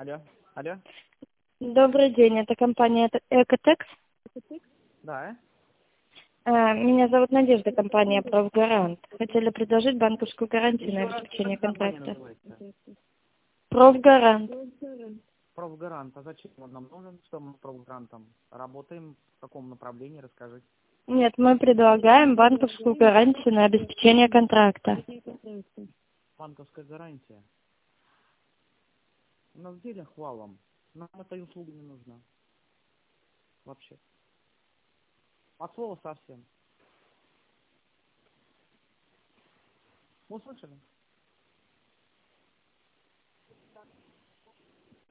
Алло, алло. Добрый день, это компания Экотекс. Да, Меня зовут Надежда, компания Профгарант. Хотели предложить банковскую гарантию на обеспечение компания контракта. называется? Профгарант. Профгарант. А зачем он нам нужен? Что мы с профгарантом? Работаем в каком направлении? Расскажите. Нет, мы предлагаем банковскую гарантию на обеспечение контракта. Банковская гарантия. У нас в деле хвалом. Нам эта услуга не нужна. Вообще. От слова совсем. Услышали?